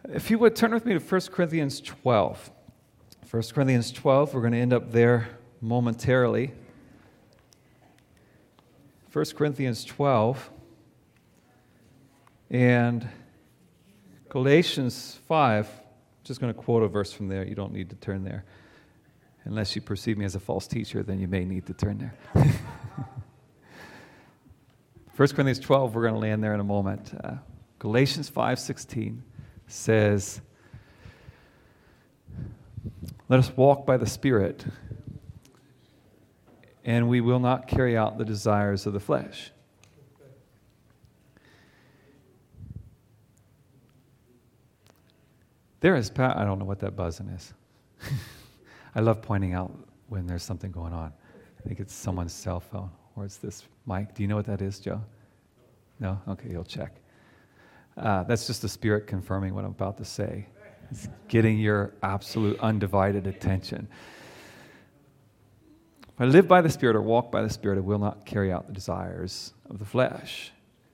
If you would turn with me to 1 Corinthians 12. 1 Corinthians 12, we're going to end up there momentarily. 1 Corinthians 12 and Galatians 5. I'm just going to quote a verse from there. You don't need to turn there. Unless you perceive me as a false teacher, then you may need to turn there. 1 Corinthians 12, we're going to land there in a moment. Galatians 5:16 says, "Let us walk by the Spirit, and we will not carry out the desires of the flesh." There is power. I don't know what that buzzing is. I love pointing out when there's something going on. I think it's someone's cell phone, or it's this mic. Do you know what that is, Joe? No? Okay, you'll check. That's just the Spirit confirming what I'm about to say. It's getting your absolute undivided attention. If I live by the Spirit or walk by the Spirit, I will not carry out the desires of the flesh.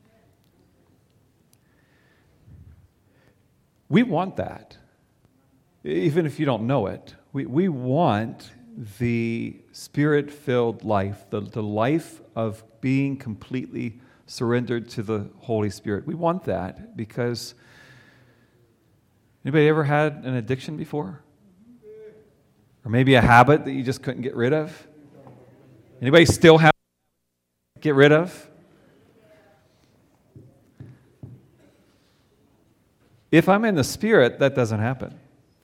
We want that, even if you don't know it. We want the Spirit-filled life, the life of being completely surrendered to the Holy Spirit. We want that because anybody ever had an addiction before? Or maybe a habit that you just couldn't get rid of? Anybody still have to get rid of? If I'm in the Spirit, that doesn't happen.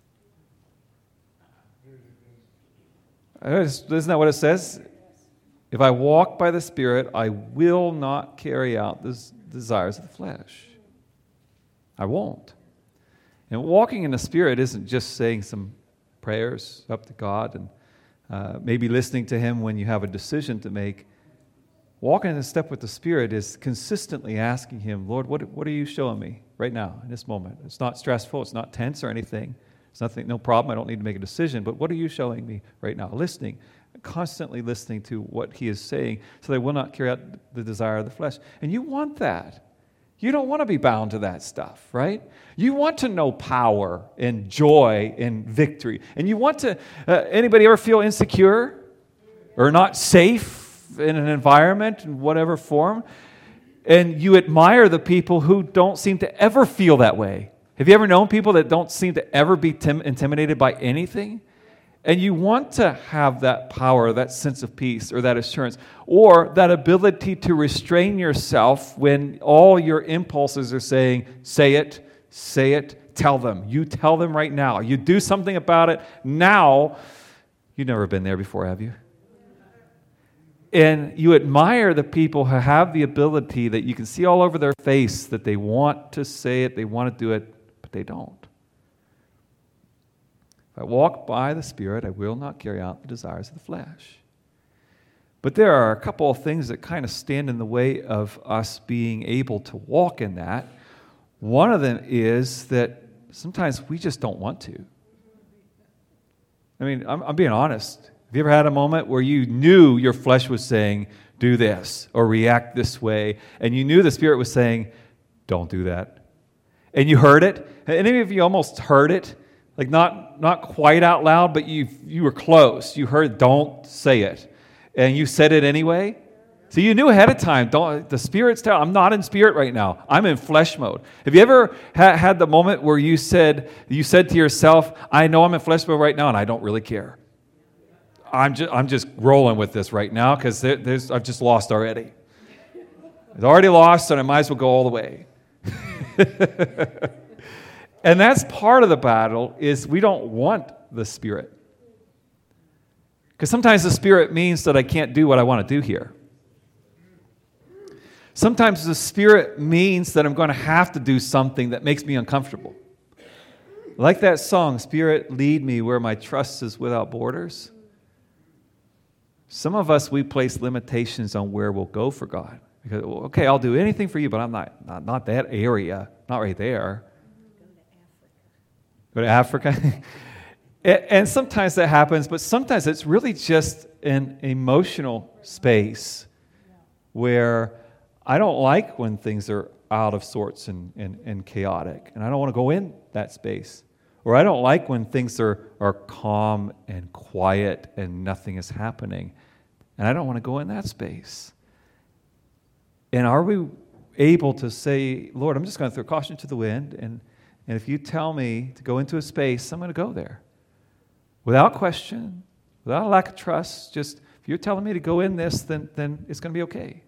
Isn't that what it says? If I walk by the Spirit, I will not carry out the desires of the flesh. I won't. And walking in the Spirit isn't just saying some prayers up to God and maybe listening to Him when you have a decision to make. Walking in step with the Spirit is consistently asking Him, Lord, what are you showing me right now in this moment? It's not stressful. It's not tense or anything. It's nothing, no problem. I don't need to make a decision. But what are you showing me right now? Listening. Constantly listening to what He is saying so they will not carry out the desire of the flesh. And you want that. You don't want to be bound to that stuff, right? You want to know power and joy and victory. And you want to, anybody ever feel insecure or not safe in an environment in whatever form? And you admire the people who don't seem to ever feel that way. Have you ever known people that don't seem to ever be intimidated by anything? And you want to have that power, that sense of peace, or that assurance, or that ability to restrain yourself when all your impulses are saying, say it, tell them. You tell them right now. You do something about it now. You've never been there before, have you? And you admire the people who have the ability that you can see all over their face that they want to say it, they want to do it, but they don't. If I walk by the Spirit, I will not carry out the desires of the flesh. But there are a couple of things that kind of stand in the way of us being able to walk in that. One of them is that sometimes we just don't want to. I mean, I'm being honest. Have you ever had a moment where you knew your flesh was saying, do this, or react this way, and you knew the Spirit was saying, don't do that? And you heard it? Any of you almost heard it? Like not quite out loud, but you were close. You heard, don't say it. And you said it anyway? So you knew ahead of time, the Spirit's telling, I'm not in spirit right now. I'm in flesh mode. Have you ever had the moment where you said to yourself, I know I'm in flesh mode right now and I don't really care. I'm just rolling with this right now because I've just lost already. I've already lost and I might as well go all the way. And that's part of the battle is we don't want the Spirit. Because sometimes the Spirit means that I can't do what I want to do here. Sometimes the Spirit means that I'm going to have to do something that makes me uncomfortable. Like that song, Spirit, lead me where my trust is without borders. Some of us, we place limitations on where we'll go for God. Because, okay, I'll do anything for you, but I'm not that area, not right there. Go to Africa. And sometimes that happens, but sometimes it's really just an emotional space where I don't like when things are out of sorts and chaotic. And I don't want to go in that space. Or I don't like when things are calm and quiet and nothing is happening. And I don't want to go in that space. And are we able to say, Lord, I'm just going to throw caution to the wind, and if you tell me to go into a space, I'm going to go there. Without question, without a lack of trust, just if you're telling me to go in this, then it's going to be okay.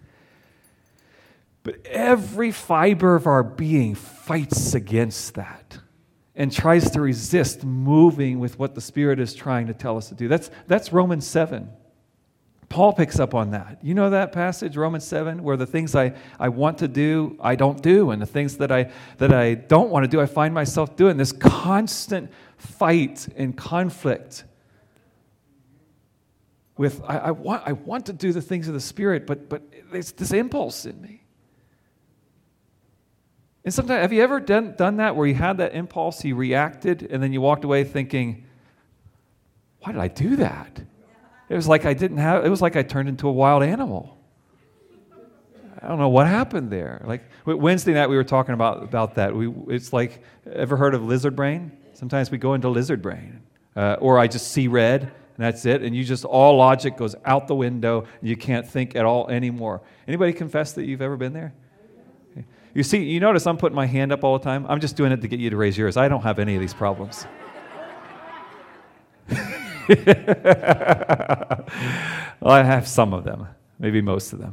But every fiber of our being fights against that and tries to resist moving with what the Spirit is trying to tell us to do. That's Romans 7. Paul picks up on that. You know that passage, Romans 7, where the things I want to do, I don't do, and the things that I don't want to do, I find myself doing. This constant fight and conflict with, I want to do the things of the Spirit, but there's this impulse in me. And sometimes, have you ever done that, where you had that impulse, you reacted, and then you walked away thinking, why did I do that? It was like I turned into a wild animal. I don't know what happened there. Like Wednesday night we were talking about that. It's like, ever heard of lizard brain? Sometimes we go into lizard brain. Or I just see red, and that's it. And you just, all logic goes out the window, and you can't think at all anymore. Anybody confess that you've ever been there? Okay. You notice I'm putting my hand up all the time? I'm just doing it to get you to raise yours. I don't have any of these problems. Well, I have some of them, maybe most of them.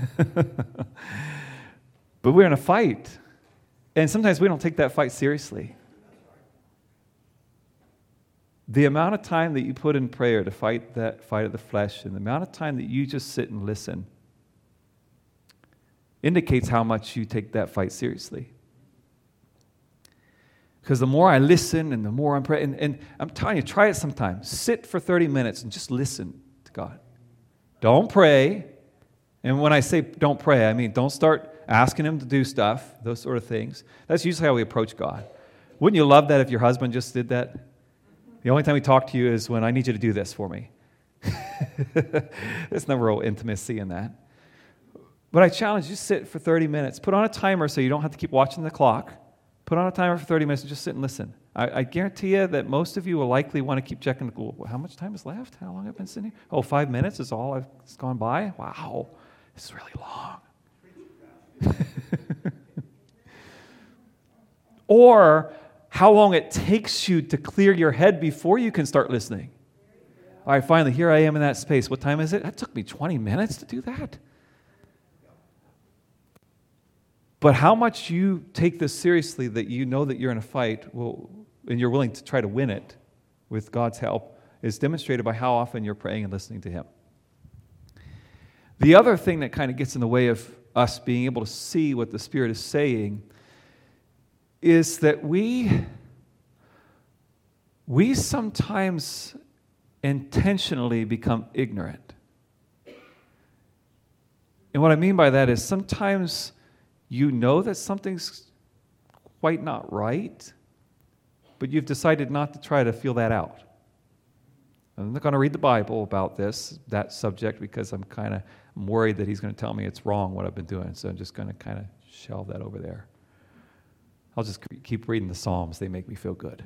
But we're in a fight, and sometimes we don't take that fight seriously. The amount of time that you put in prayer to fight that fight of the flesh, and the amount of time that you just sit and listen, indicates how much you take that fight seriously. Because the more I listen and the more I'm praying, and I'm telling you, try it sometime. Sit for 30 minutes and just listen to God. Don't pray. And when I say don't pray, I mean don't start asking Him to do stuff, those sort of things. That's usually how we approach God. Wouldn't you love that if your husband just did that? The only time he talked to you is when I need you to do this for me. There's no real intimacy in that. But I challenge you, sit for 30 minutes. Put on a timer so you don't have to keep watching the clock. Put on a timer for 30 minutes and just sit and listen. I guarantee you that most of you will likely want to keep checking, how much time is left? How long have I been sitting here? Oh, 5 minutes is all it's gone by? Wow, this is really long. Or how long it takes you to clear your head before you can start listening. All right, finally, here I am in that space. What time is it? That took me 20 minutes to do that. But how much you take this seriously, that you know that you're in a fight, and you're willing to try to win it with God's help, is demonstrated by how often you're praying and listening to Him. The other thing that kind of gets in the way of us being able to see what the Spirit is saying is that we sometimes intentionally become ignorant. And what I mean by that is sometimes you know that something's quite not right, but you've decided not to try to feel that out. I'm not going to read the Bible about that subject, because I'm worried that He's going to tell me it's wrong what I've been doing, so I'm just going to kind of shelve that over there. I'll just keep reading the Psalms. They make me feel good.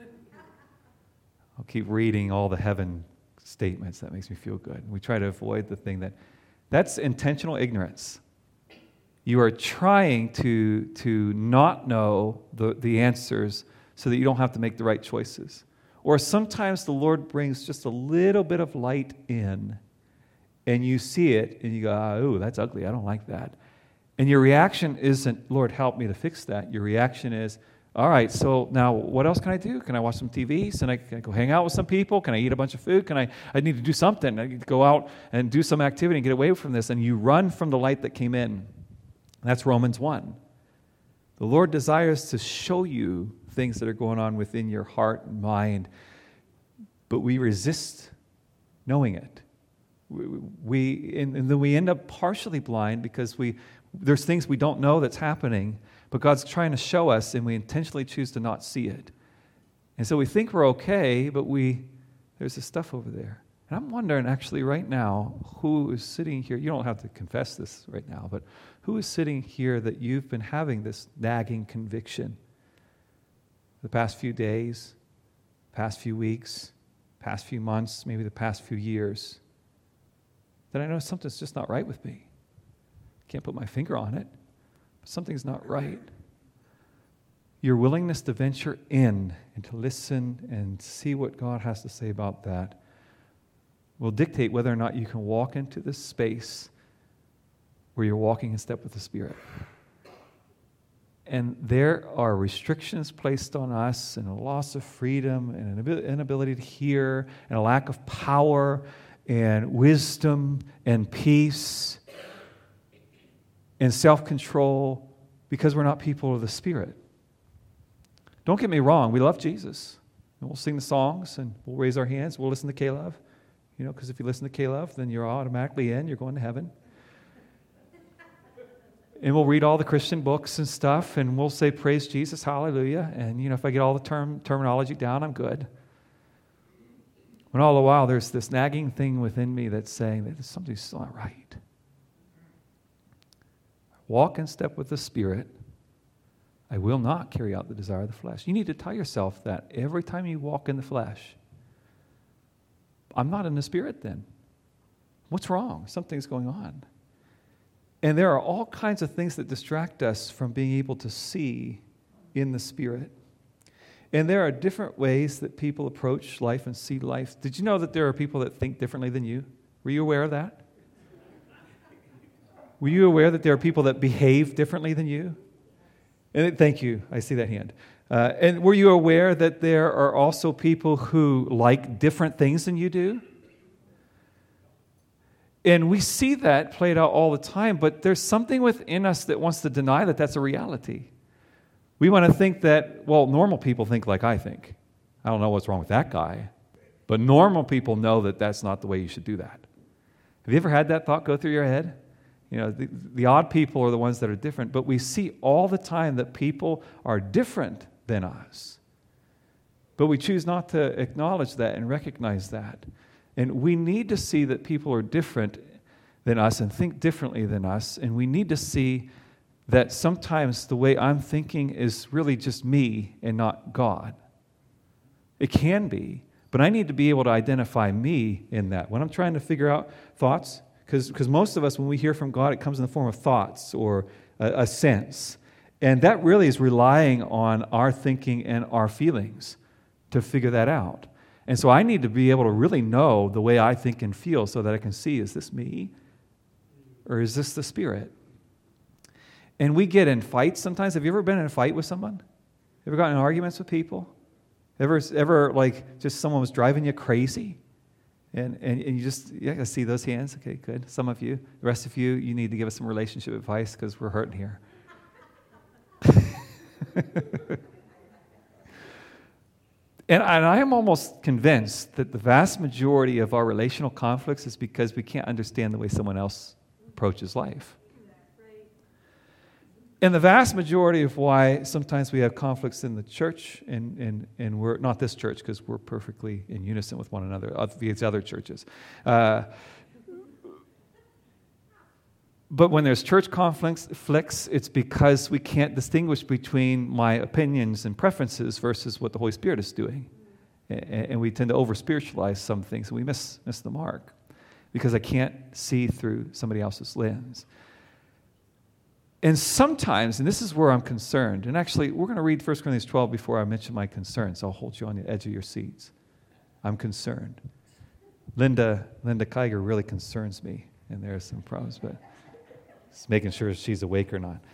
I'll keep reading all the heaven statements. That makes me feel good. We try to avoid the thing that's intentional ignorance. You are trying to not know the answers so that you don't have to make the right choices. Or sometimes the Lord brings just a little bit of light in, and you see it, and you go, oh, that's ugly. I don't like that. And your reaction isn't, Lord, help me to fix that. Your reaction is, all right, so now what else can I do? Can I watch some TV? Can I go hang out with some people? Can I eat a bunch of food? I need to do something. I need to go out and do some activity and get away from this. And you run from the light that came in. That's Romans 1. The Lord desires to show you things that are going on within your heart and mind, but we resist knowing it. And then we end up partially blind because there's things we don't know that's happening, but God's trying to show us, and we intentionally choose to not see it. And so we think we're okay, but there's this stuff over there. And I'm wondering actually right now who is sitting here. You don't have to confess this right now, but who is sitting here that you've been having this nagging conviction the past few days, past few weeks, past few months, maybe the past few years, that I know something's just not right with me. Can't put my finger on it, but something's not right. Your willingness to venture in and to listen and see what God has to say about that will dictate whether or not you can walk into this space where you're walking in step with the Spirit. And there are restrictions placed on us and a loss of freedom and an inability to hear and a lack of power and wisdom and peace and self-control because we're not people of the Spirit. Don't get me wrong, we love Jesus. And we'll sing the songs and we'll raise our hands, we'll listen to K-Love. Because if you listen to K-Love, then you're automatically in, you're going to heaven. And we'll read all the Christian books and stuff, and we'll say, praise Jesus, hallelujah. And, if I get all the terminology down, I'm good. When all the while, there's this nagging thing within me that's saying that something's still not right. Walk in step with the Spirit. I will not carry out the desire of the flesh. You need to tell yourself that every time you walk in the flesh. I'm not in the Spirit then. What's wrong? Something's going on. And there are all kinds of things that distract us from being able to see in the Spirit. And there are different ways that people approach life and see life. Did you know that there are people that think differently than you? Were you aware of that? Were you aware that there are people that behave differently than you? And thank you. I see that hand. And were you aware that there are also people who like different things than you do? And we see that played out all the time, but there's something within us that wants to deny that that's a reality. We want to think that, normal people think like I think. I don't know what's wrong with that guy, but normal people know that that's not the way you should do that. Have you ever had that thought go through your head? The odd people are the ones that are different, but we see all the time that people are different than us. But we choose not to acknowledge that and recognize that. And we need to see that people are different than us and think differently than us. And we need to see that sometimes the way I'm thinking is really just me and not God. It can be, but I need to be able to identify me in that. When I'm trying to figure out thoughts, because most of us, when we hear from God, it comes in the form of thoughts or a sense. And that really is relying on our thinking and our feelings to figure that out. And so I need to be able to really know the way I think and feel so that I can see, is this me or is this the Spirit? And we get in fights sometimes. Have you ever been in a fight with someone? Ever gotten in arguments with people? Ever like just someone was driving you crazy? And you just, I see those hands. Okay, good. Some of you. The rest of you, you need to give us some relationship advice because we're hurting here. And I am almost convinced that the vast majority of our relational conflicts is because we can't understand the way someone else approaches life. And the vast majority of why sometimes we have conflicts in the church, and we're not this church because we're perfectly in unison with one another, these other churches. But when there's church conflicts, it's because we can't distinguish between my opinions and preferences versus what the Holy Spirit is doing. And we tend to over-spiritualize some things, and we miss the mark because I can't see through somebody else's lens. And sometimes, and this is where I'm concerned, and actually we're going to read 1 Corinthians 12 before I mention my concerns. I'll hold you on the edge of your seats. I'm concerned. Linda Kiger really concerns me, and there are some problems, but just making sure she's awake or not.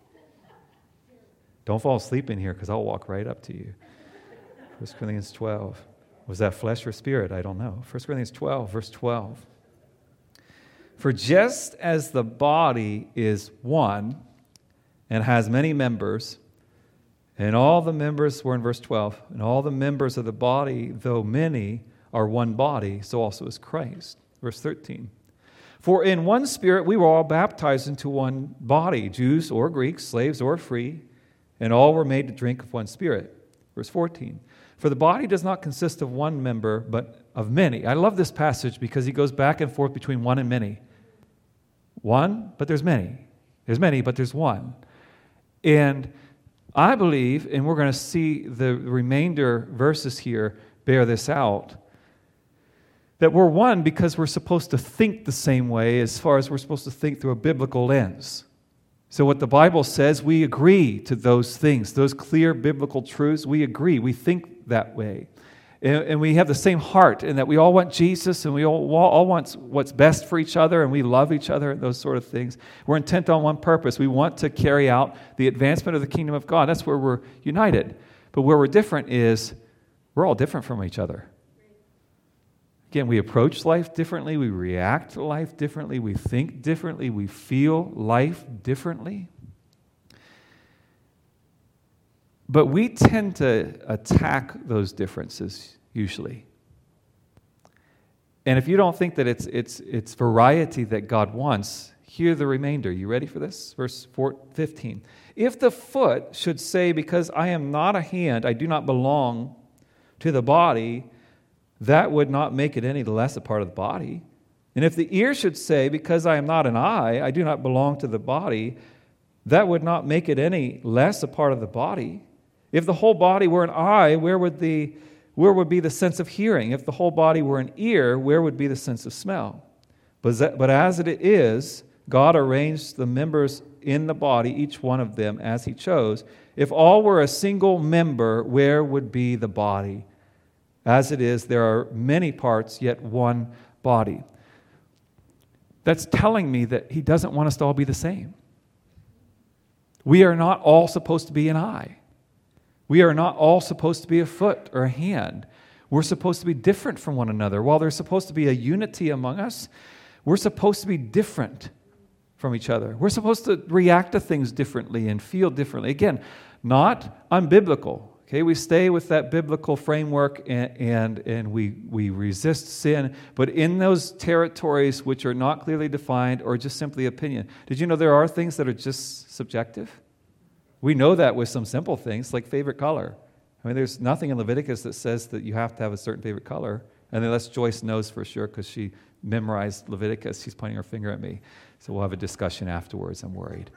Don't fall asleep in here because I'll walk right up to you. 1 Corinthians 12. Was that flesh or spirit? I don't know. 1 Corinthians 12, verse 12. For just as the body is one and has many members, and all the members, we're in verse 12, and all the members of the body, though many, are one body, so also is Christ. Verse 13. For in one Spirit we were all baptized into one body, Jews or Greeks, slaves or free, and all were made to drink of one Spirit. Verse 14. For the body does not consist of one member, but of many. I love this passage because he goes back and forth between one and many. One, but there's many. There's many, but there's one. And I believe, and we're going to see the remainder verses here bear this out, that we're one because we're supposed to think the same way as far as we're supposed to think through a biblical lens. So what the Bible says, we agree to those things, those clear biblical truths. We agree. We think that way. And we have the same heart in that we all want Jesus and we all want what's best for each other and we love each other and those sort of things. We're intent on one purpose. We want to carry out the advancement of the kingdom of God. That's where we're united. But where we're different is we're all different from each other. Again, we approach life differently. We react to life differently. We think differently. We feel life differently. But we tend to attack those differences usually. And if you don't think that it's variety that God wants, hear the remainder. You ready for this? Verse 15. If the foot should say, because I am not a hand, I do not belong to the body, that would not make it any less a part of the body. And if the ear should say, because I am not an eye, I do not belong to the body, that would not make it any less a part of the body. If the whole body were an eye, where would be the sense of hearing? If the whole body were an ear, where would be the sense of smell? But as it is, God arranged the members in the body, each one of them, as He chose. If all were a single member, where would be the body? As it is, there are many parts, yet one body. That's telling me that He doesn't want us to all be the same. We are not all supposed to be an eye. We are not all supposed to be a foot or a hand. We're supposed to be different from one another. While there's supposed to be a unity among us, we're supposed to be different from each other. We're supposed to react to things differently and feel differently. Again, not unbiblical. Okay, we stay with that biblical framework and we resist sin, but in those territories which are not clearly defined or just simply opinion. Did you know there are things that are just subjective? We know that with some simple things like favorite color. I mean, there's nothing in Leviticus that says that you have to have a certain favorite color. And unless Joyce knows for sure because she memorized Leviticus, she's pointing her finger at me. So we'll have a discussion afterwards, I'm worried.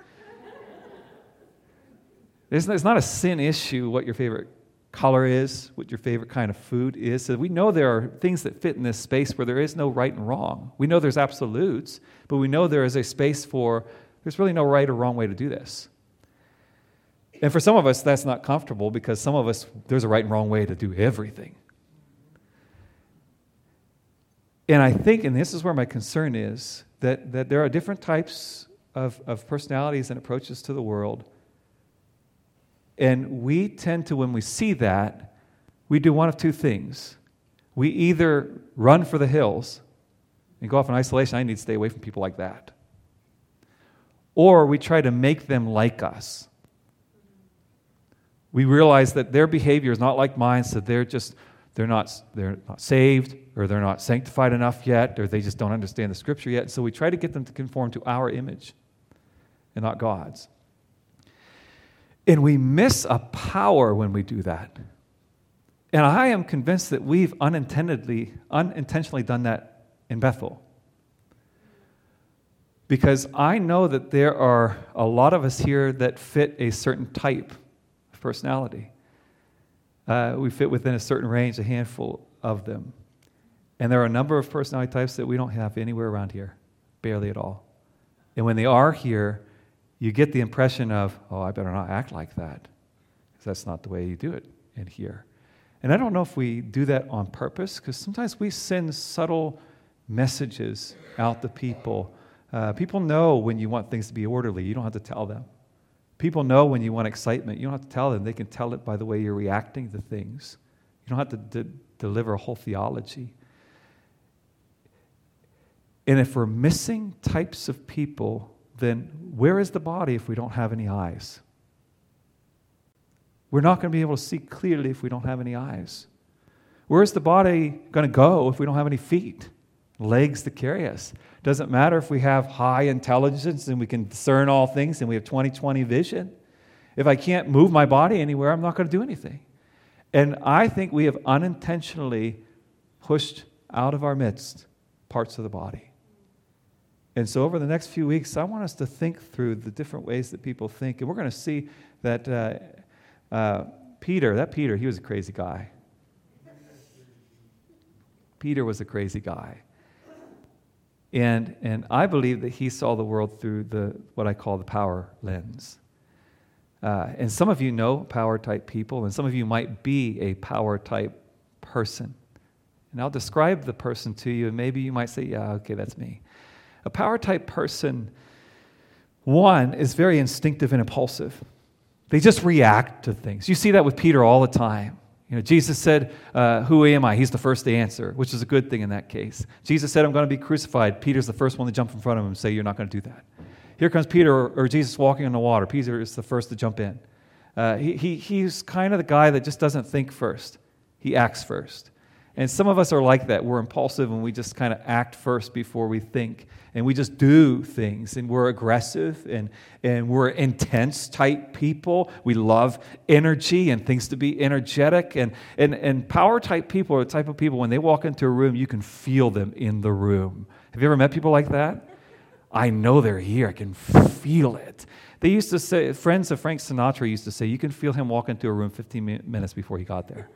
It's not a sin issue what your favorite color is, what your favorite kind of food is. So we know there are things that fit in this space where there is no right and wrong. We know there's absolutes, but we know there is a space for there's really no right or wrong way to do this. And for some of us, that's not comfortable because some of us, there's a right and wrong way to do everything. And I think, and this is where my concern is, that there are different types of personalities and approaches to the world. And we tend to, when we see that, we do one of two things. We either run for the hills and go off in isolation. I need to stay away from people like that. Or we try to make them like us. We realize that their behavior is not like mine, so they're not saved, or they're not sanctified enough yet, or they just don't understand the Scripture yet. So we try to get them to conform to our image and not God's. And we miss a power when we do that. And I am convinced that we've unintentionally done that in Bethel. Because I know that there are a lot of us here that fit a certain type of personality. We fit within a certain range, a handful of them. And there are a number of personality types that we don't have anywhere around here, barely at all. And when they are here, you get the impression of, oh, I better not act like that, because that's not the way you do it in here. And I don't know if we do that on purpose, because sometimes we send subtle messages out to people. People know when you want things to be orderly. You don't have to tell them. People know when you want excitement. You don't have to tell them. They can tell it by the way you're reacting to things. You don't have to deliver a whole theology. And if we're missing types of people, then where is the body if we don't have any eyes? We're not going to be able to see clearly if we don't have any eyes. Where is the body going to go if we don't have any feet, legs to carry us? Doesn't matter if we have high intelligence and we can discern all things and we have 20/20 vision. If I can't move my body anywhere, I'm not going to do anything. And I think we have unintentionally pushed out of our midst parts of the body. And so over the next few weeks, I want us to think through the different ways that people think. And we're going to see that Peter, he was a crazy guy. Peter was a crazy guy. And I believe that he saw the world through what I call the power lens. And some of you know power-type people, and some of you might be a power-type person. And I'll describe the person to you, and maybe you might say, yeah, okay, that's me. A power-type person, one, is very instinctive and impulsive. They just react to things. You see that with Peter all the time. Jesus said, who am I? He's the first to answer, which is a good thing in that case. Jesus said, I'm going to be crucified. Peter's the first one to jump in front of him and say, you're not going to do that. Here comes Peter or Jesus walking on the water. Peter is the first to jump in. He's kind of the guy that just doesn't think first. He acts first. And some of us are like that. We're impulsive and we just kind of act first before we think. And we just do things. And we're aggressive and we're intense type people. We love energy and things to be energetic. And power type people are the type of people, when they walk into a room, you can feel them in the room. Have you ever met people like that? I know they're here. I can feel it. They used to say, friends of Frank Sinatra used to say, you can feel him walk into a room 15 minutes before he got there.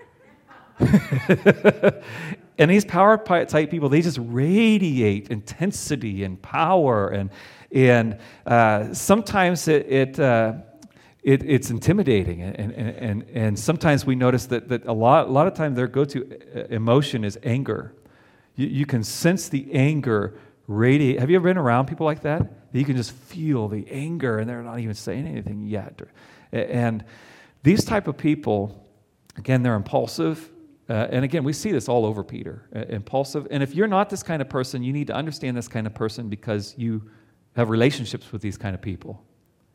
And these power type people, they just radiate intensity and power, and sometimes it's intimidating, and sometimes we notice that a lot of times their go-to emotion is anger. You can sense the anger radiate. Have you ever been around people like that? You can just feel the anger, and they're not even saying anything yet. And these type of people, again, they're impulsive. And again, we see this all over Peter, impulsive. And if you're not this kind of person, you need to understand this kind of person because you have relationships with these kind of people.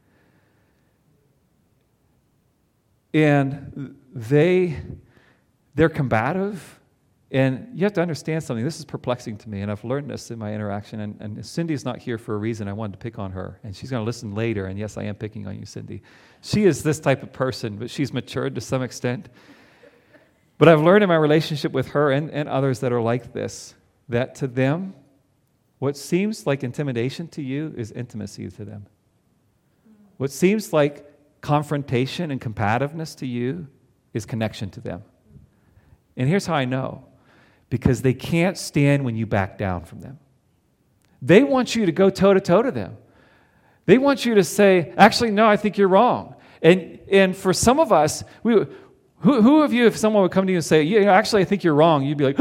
And they're combative. And you have to understand something. This is perplexing to me, and I've learned this in my interaction. And Cindy's not here for a reason. I wanted to pick on her. And she's going to listen later. And yes, I am picking on you, Cindy. She is this type of person, but she's matured to some extent. But I've learned in my relationship with her and others that are like this, that to them, what seems like intimidation to you is intimacy to them. What seems like confrontation and combativeness to you is connection to them. And here's how I know. Because they can't stand when you back down from them. They want you to go toe-to-toe to them. They want you to say, actually, no, I think you're wrong. And for some of us, who of you, if someone would come to you and say, yeah, actually, I think you're wrong, you'd be like,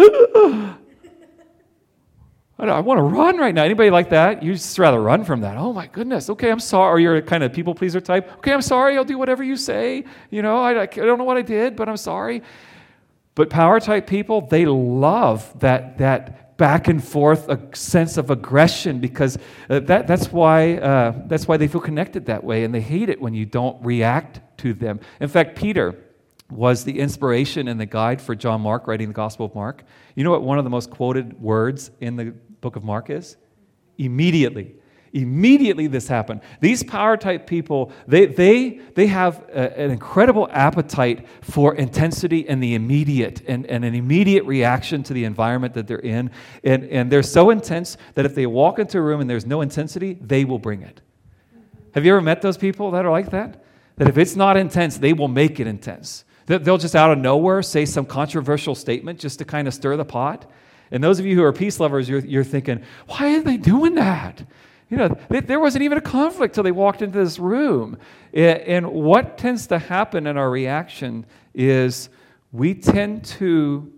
I want to run right now. Anybody like that? You'd just rather run from that. Oh, my goodness. Okay, I'm sorry. Or you're a kind of people-pleaser type. Okay, I'm sorry. I'll do whatever you say. I don't know what I did, but I'm sorry. But power-type people, they love that back and forth a sense of aggression because that's why they feel connected that way, and they hate it when you don't react to them. In fact, Peter was the inspiration and the guide for John Mark writing the Gospel of Mark. You know what one of the most quoted words in the book of Mark is? Immediately. Immediately this happened. These power-type people, they have an incredible appetite for intensity and the immediate, and an immediate reaction to the environment that they're in. And they're so intense that if they walk into a room and there's no intensity, they will bring it. Have you ever met those people that are like that? That if it's not intense, they will make it intense. They'll just out of nowhere say some controversial statement just to kind of stir the pot. And those of you who are peace lovers, you're thinking, why are they doing that? There wasn't even a conflict till they walked into this room. And what tends to happen in our reaction is we tend to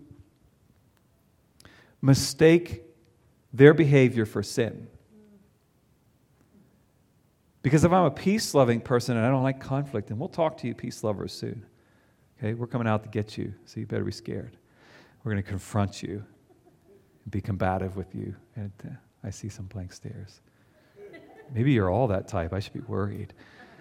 mistake their behavior for sin. Because if I'm a peace-loving person and I don't like conflict, and we'll talk to you peace lovers soon. Okay, we're coming out to get you, so you better be scared. We're going to confront you and be combative with you. And I see some blank stares. Maybe you're all that type. I should be worried.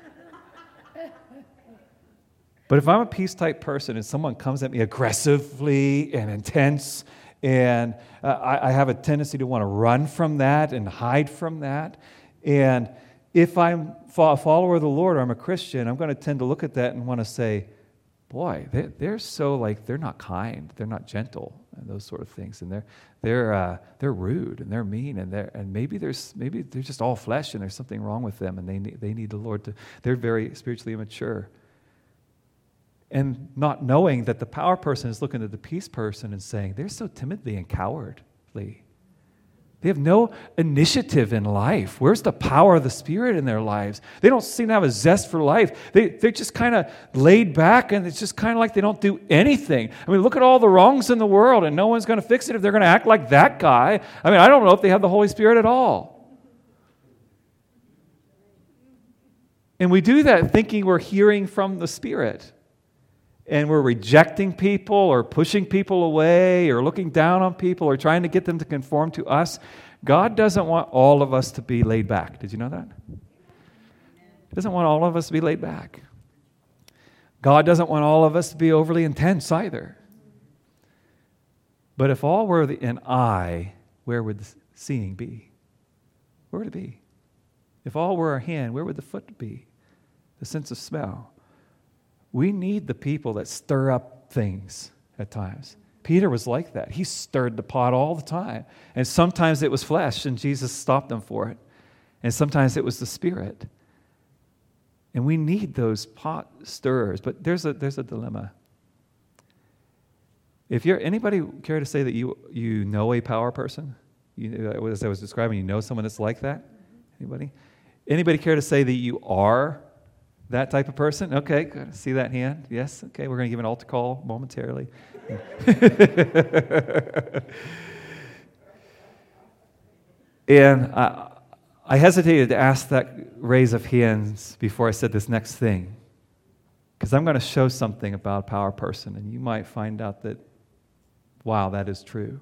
But if I'm a peace-type person and someone comes at me aggressively and intense, and I have a tendency to want to run from that and hide from that, and if I'm a follower of the Lord or I'm a Christian, I'm going to tend to look at that and want to say, boy, they're so like, they're not kind, they're not gentle, and those sort of things, and they're rude and they're mean, and maybe they're just all flesh, and there's something wrong with them, and they need the Lord to. They're very spiritually immature, and not knowing that the power person is looking at the peace person and saying they're so timidly and cowardly. They have no initiative in life. Where's the power of the Spirit in their lives? They don't seem to have a zest for life. They're just kind of laid back, and it's just kind of like they don't do anything. I mean, look at all the wrongs in the world, and no one's going to fix it if they're going to act like that guy. I mean, I don't know if they have the Holy Spirit at all. And we do that thinking we're hearing from the Spirit. And we're rejecting people or pushing people away or looking down on people or trying to get them to conform to us. God doesn't want all of us to be laid back. Did you know that? He doesn't want all of us to be laid back. God doesn't want all of us to be overly intense either. But if all were an eye, where would the seeing be? Where would it be? If all were a hand, where would the foot be? The sense of smell. We need the people that stir up things at times. Peter was like that. He stirred the pot all the time. And sometimes it was flesh, and Jesus stopped him for it. And sometimes it was the Spirit. And we need those pot stirrers. But there's a dilemma. If you're anybody care to say that you know a power person? As I was describing, you know someone that's like that? Anybody? Anybody care to say that you are that type of person? Okay, good. See that hand? Yes? Okay, we're going to give an altar call momentarily. And I hesitated to ask that raise of hands before I said this next thing, because I'm going to show something about a power person, and you might find out that, wow, that is true.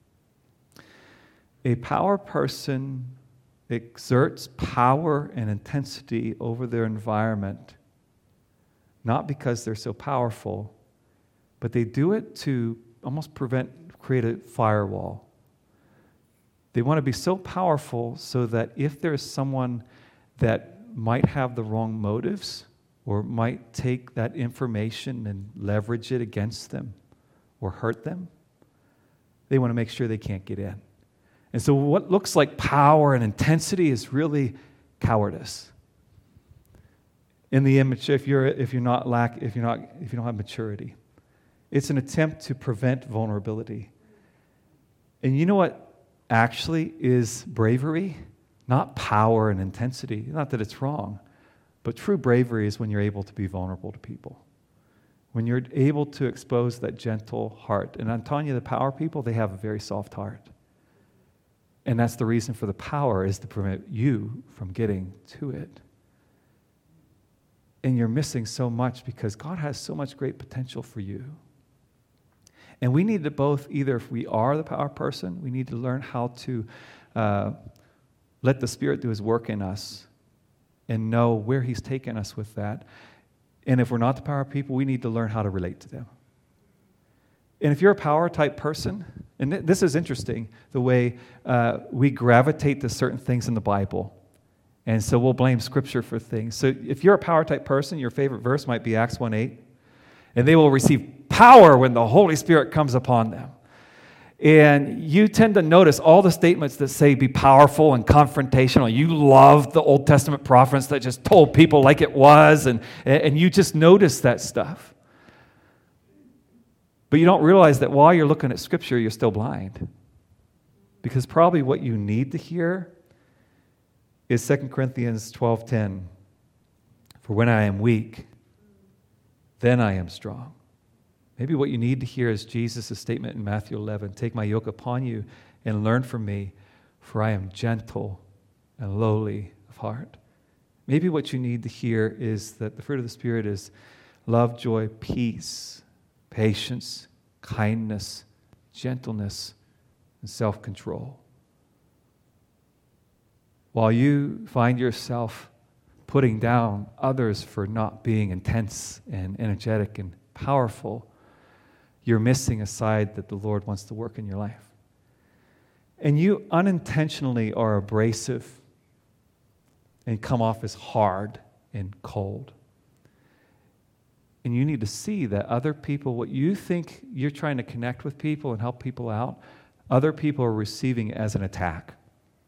A power person exerts power and intensity over their environment, not because they're so powerful, but they do it to almost create a firewall. They want to be so powerful so that if there's someone that might have the wrong motives or might take that information and leverage it against them or hurt them, they want to make sure they can't get in. And so what looks like power and intensity is really cowardice. In the image, if you don't have maturity, it's an attempt to prevent vulnerability. And you know what actually is bravery? Not power and intensity. Not that it's wrong, but true bravery is when you're able to be vulnerable to people. When you're able to expose that gentle heart. And I'm telling you, the power people, they have a very soft heart. And that's the reason for the power, is to prevent you from getting to it. And you're missing so much because God has so much great potential for you. And we need to both, either if we are the power person, we need to learn how to let the Spirit do His work in us and know where He's taken us with that. And if we're not the power people, we need to learn how to relate to them. And if you're a power type person, and this is interesting, the way we gravitate to certain things in the Bible. And so we'll blame Scripture for things. So if you're a power type person, your favorite verse might be Acts 1:8. And they will receive power when the Holy Spirit comes upon them. And you tend to notice all the statements that say be powerful and confrontational. You love the Old Testament prophets that just told people like it was, and you just notice that stuff. But you don't realize that while you're looking at Scripture, you're still blind. Because probably what you need to hear is 2 Corinthians 12:10. For when I am weak, then I am strong. Maybe what you need to hear is Jesus' statement in Matthew 11. Take my yoke upon you and learn from me, for I am gentle and lowly of heart. Maybe what you need to hear is that the fruit of the Spirit is love, joy, peace, patience, kindness, gentleness, and self-control. While you find yourself putting down others for not being intense and energetic and powerful, you're missing a side that the Lord wants to work in your life. And you unintentionally are abrasive and come off as hard and cold. And you need to see that other people, what you think you're trying to connect with people and help people out, other people are receiving it as an attack.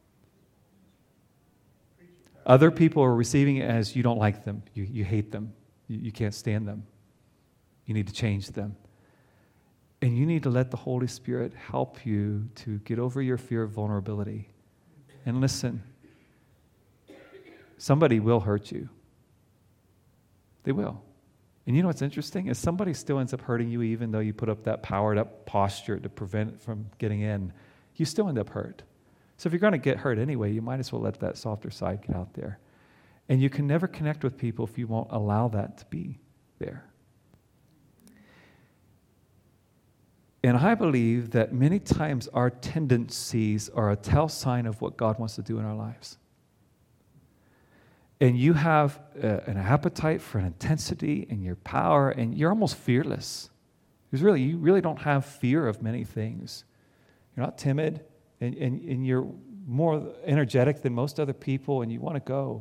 Other people are receiving it as you don't like them, you hate them, you can't stand them. You need to change them. And you need to let the Holy Spirit help you to get over your fear of vulnerability. And listen, somebody will hurt you. They will. And you know what's interesting is somebody still ends up hurting you even though you put up that powered up posture to prevent it from getting in. You still end up hurt. So if you're going to get hurt anyway, you might as well let that softer side get out there. And you can never connect with people if you won't allow that to be there. And I believe that many times our tendencies are a tell sign of what God wants to do in our lives. And you have an appetite for an intensity and your power, and you're almost fearless. Because really, you really don't have fear of many things. You're not timid, and you're more energetic than most other people, and you want to go.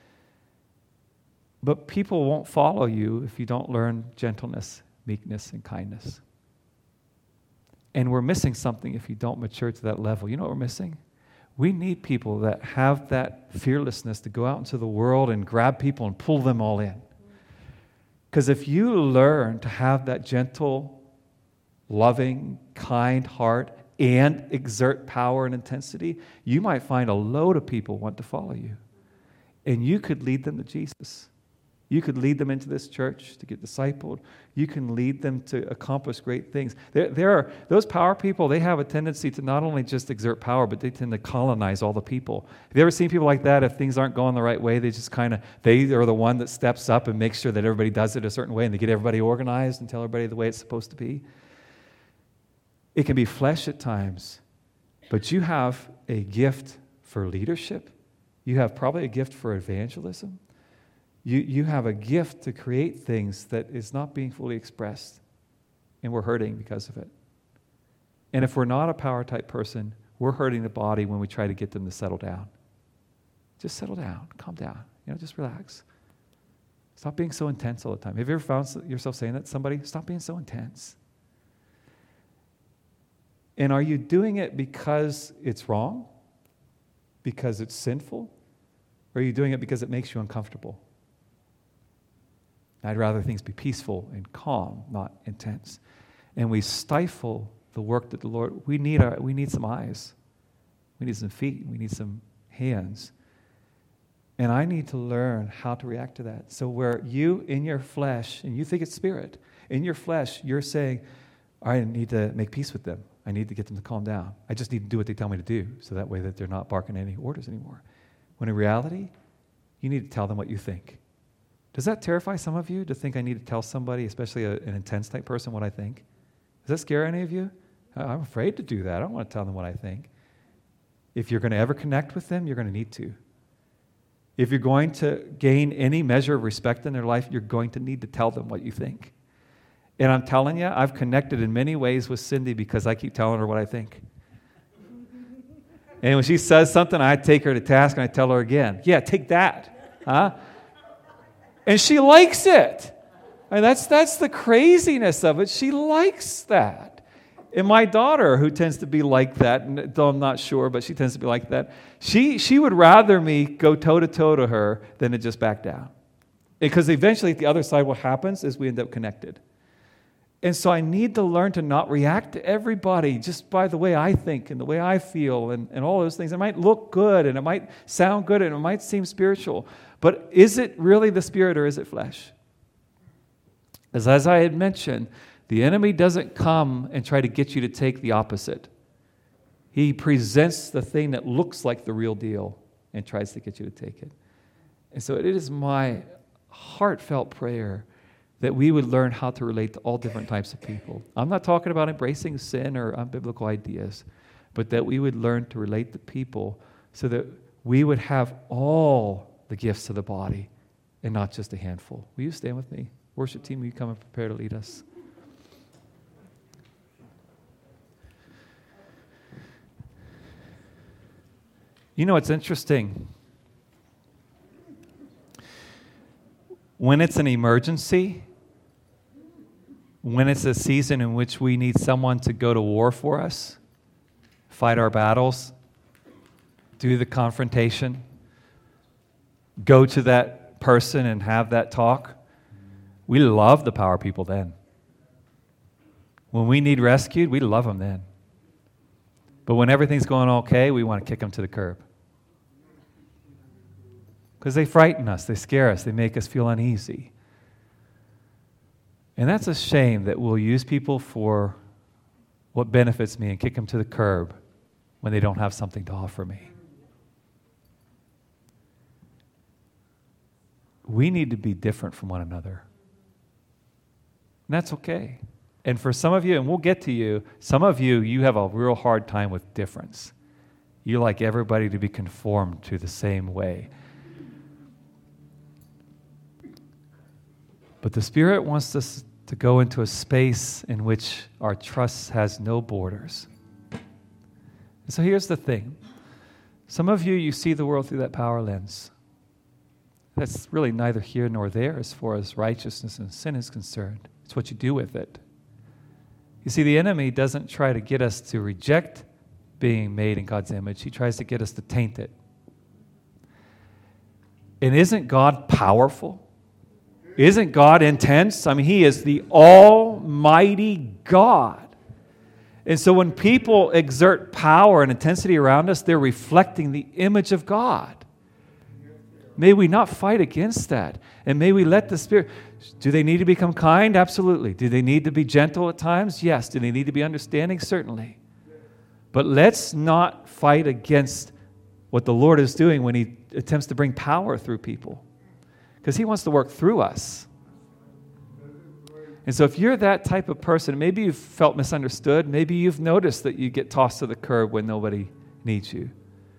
But people won't follow you if you don't learn gentleness, meekness, and kindness. And we're missing something if you don't mature to that level. You know what we're missing? We need people that have that fearlessness to go out into the world and grab people and pull them all in. Because if you learn to have that gentle, loving, kind heart and exert power and intensity, you might find a load of people want to follow you. And you could lead them to Jesus. You could lead them into this church to get discipled. You can lead them to accomplish great things. There are those power people, they have a tendency to not only just exert power, but they tend to colonize all the people. Have you ever seen people like that? If things aren't going the right way, they are the one that steps up and makes sure that everybody does it a certain way, and they get everybody organized and tell everybody the way it's supposed to be. It can be flesh at times, but you have a gift for leadership. You have probably a gift for evangelism. You have a gift to create things that is not being fully expressed, and we're hurting because of it. And if we're not a power type person, we're hurting the body when we try to get them to settle down. Just settle down, calm down, just relax. Stop being so intense all the time. Have you ever found yourself saying that to somebody? Stop being so intense. And are you doing it because it's wrong? Because it's sinful? Or are you doing it because it makes you uncomfortable? I'd rather things be peaceful and calm, not intense. And we stifle the work that the Lord, we need some eyes. We need some feet. We need some hands. And I need to learn how to react to that. So where you, in your flesh, and you think it's spirit, in your flesh, you're saying, I need to make peace with them. I need to get them to calm down. I just need to do what they tell me to do, so that way that they're not barking any orders anymore. When in reality, you need to tell them what you think. Does that terrify some of you to think I need to tell somebody, especially an intense type person, what I think? Does that scare any of you? I'm afraid to do that. I don't want to tell them what I think. If you're going to ever connect with them, you're going to need to. If you're going to gain any measure of respect in their life, you're going to need to tell them what you think. And I'm telling you, I've connected in many ways with Cindy because I keep telling her what I think. And when she says something, I take her to task and I tell her again, yeah, take that. Huh? And she likes it. And that's the craziness of it. She likes that. And my daughter, who tends to be like that, though I'm not sure, but she tends to be like that, she would rather me go toe-to-toe to her than to just back down. Because eventually at the other side, what happens is we end up connected. And so I need to learn to not react to everybody just by the way I think and the way I feel and all those things. It might look good and it might sound good and it might seem spiritual. But is it really the spirit or is it flesh? As I had mentioned, the enemy doesn't come and try to get you to take the opposite. He presents the thing that looks like the real deal and tries to get you to take it. And so it is my heartfelt prayer that we would learn how to relate to all different types of people. I'm not talking about embracing sin or unbiblical ideas, but that we would learn to relate to people so that we would have all the gifts of the body and not just a handful. Will you stand with me? Worship team, will you come and prepare to lead us? You know, it's interesting. When it's an emergency, when it's a season in which we need someone to go to war for us, fight our battles, do the confrontation, go to that person and have that talk, we love the power people then. When we need rescued, we love them then. But when everything's going okay, we want to kick them to the curb. Because they frighten us, they scare us, they make us feel uneasy. And that's a shame that we'll use people for what benefits me and kick them to the curb when they don't have something to offer me. We need to be different from one another. And that's okay. And for some of you, and we'll get to you, some of you, you have a real hard time with difference. You like everybody to be conformed to the same way. But the Spirit wants us to go into a space in which our trust has no borders. And so here's the thing. Some of you, you see the world through that power lens. That's really neither here nor there as far as righteousness and sin is concerned. It's what you do with it. You see, the enemy doesn't try to get us to reject being made in God's image. He tries to get us to taint it. And isn't God powerful? Isn't God intense? I mean, He is the almighty God. And so when people exert power and intensity around us, they're reflecting the image of God. May we not fight against that. And may we let the Spirit... Do they need to become kind? Absolutely. Do they need to be gentle at times? Yes. Do they need to be understanding? Certainly. But let's not fight against what the Lord is doing when He attempts to bring power through people. Because He wants to work through us. And so if you're that type of person, maybe you've felt misunderstood. Maybe you've noticed that you get tossed to the curb when nobody needs you.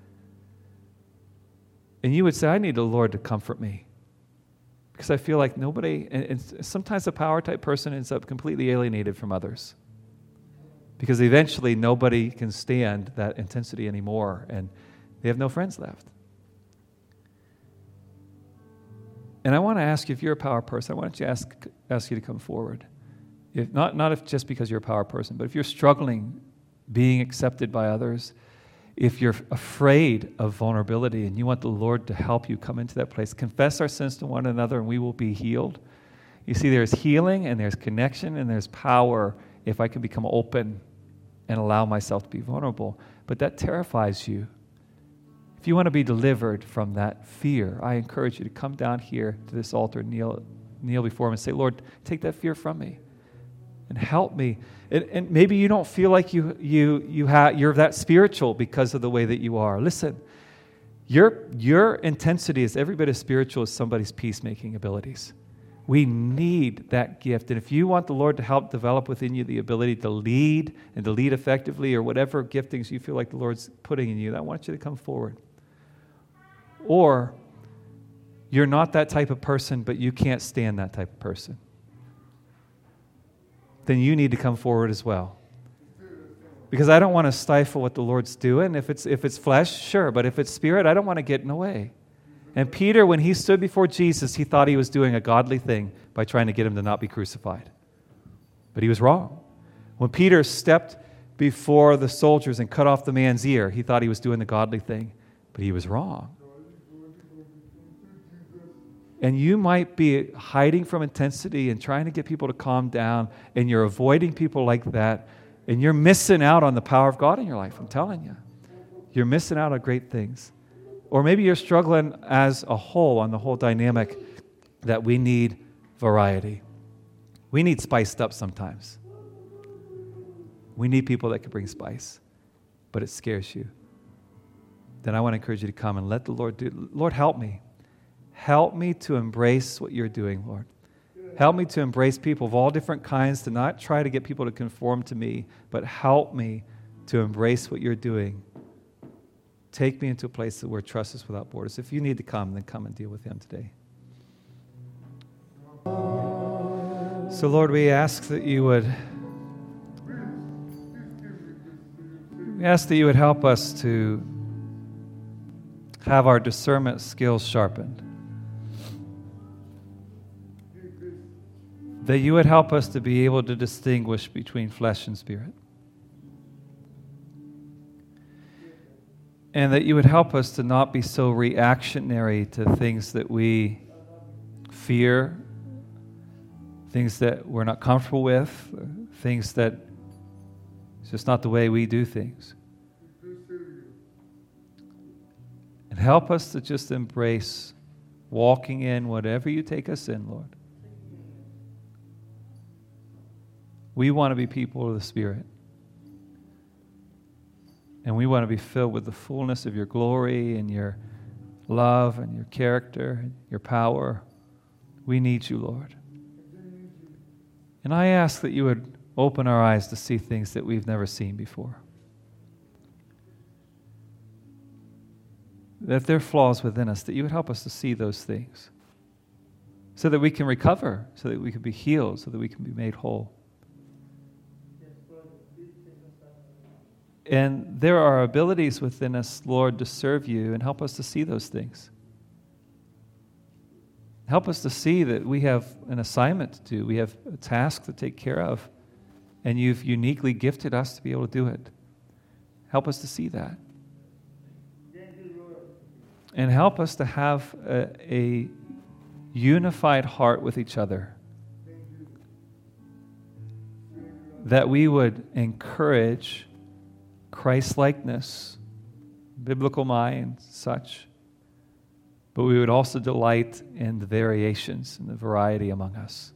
And you would say, I need the Lord to comfort me. Because I feel like nobody, and sometimes a power type person ends up completely alienated from others. Because eventually nobody can stand that intensity anymore, and they have no friends left. And I want to ask you, if you're a power person, I want to ask you to come forward. If not if just because you're a power person, but if you're struggling being accepted by others, if you're afraid of vulnerability and you want the Lord to help you come into that place, confess our sins to one another and we will be healed. You see, there's healing and there's connection and there's power if I can become open and allow myself to be vulnerable. But that terrifies you. If you want to be delivered from that fear, I encourage you to come down here to this altar, kneel before Him and say, Lord, take that fear from me and help me. And maybe you don't feel like you're that spiritual because of the way that you are. Listen, your intensity is every bit as spiritual as somebody's peacemaking abilities. We need that gift. And if you want the Lord to help develop within you the ability to lead and to lead effectively or whatever giftings you feel like the Lord's putting in you, I want you to come forward. Or you're not that type of person, but you can't stand that type of person. Then you need to come forward as well. Because I don't want to stifle what the Lord's doing. If it's flesh, sure, but if it's spirit, I don't want to get in the way. And Peter, when he stood before Jesus, he thought he was doing a godly thing by trying to get Him to not be crucified. But he was wrong. When Peter stepped before the soldiers and cut off the man's ear, he thought he was doing the godly thing, but he was wrong. And you might be hiding from intensity and trying to get people to calm down, and you're avoiding people like that, and you're missing out on the power of God in your life, I'm telling you. You're missing out on great things. Or maybe you're struggling as a whole on the whole dynamic that we need variety. We need spiced up sometimes. We need people that can bring spice, but it scares you. Then I want to encourage you to come and let the Lord do. Lord, help me. Help me to embrace what You're doing, Lord. Help me to embrace people of all different kinds, to not try to get people to conform to me, but help me to embrace what You're doing. Take me into a place where trust is without borders. If you need to come, then come and deal with Him today. So, Lord, we ask that You would help us to have our discernment skills sharpened. that you would help us to be able to distinguish between flesh and spirit. And that you would help us to not be so reactionary to things that we fear, things that we're not comfortable with, things that it's just not the way we do things. And help us to just embrace walking in whatever you take us in, Lord. We want to be people of the Spirit. And we want to be filled with the fullness of your glory and your love and your character and your power. We need you, Lord. And I ask that you would open our eyes to see things that we've never seen before. That there are flaws within us, that you would help us to see those things so that we can recover, so that we can be healed, so that we can be made whole. And there are abilities within us, Lord, to serve you, and help us to see those things. Help us to see that we have an assignment to do. We have a task to take care of, and you've uniquely gifted us to be able to do it. Help us to see that. And help us to have a unified heart with each other. That we would encourage Christ-likeness, biblical mind, such. But we would also delight in the variations and the variety among us.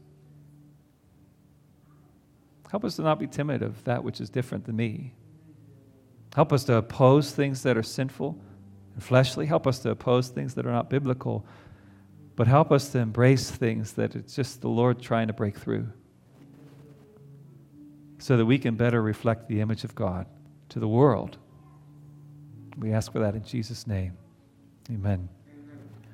Help us to not be timid of that which is different than me. Help us to oppose things that are sinful and fleshly. Help us to oppose things that are not biblical. But help us to embrace things that it's just the Lord trying to break through, so that we can better reflect the image of God to the world. We ask for that in Jesus' name. Amen.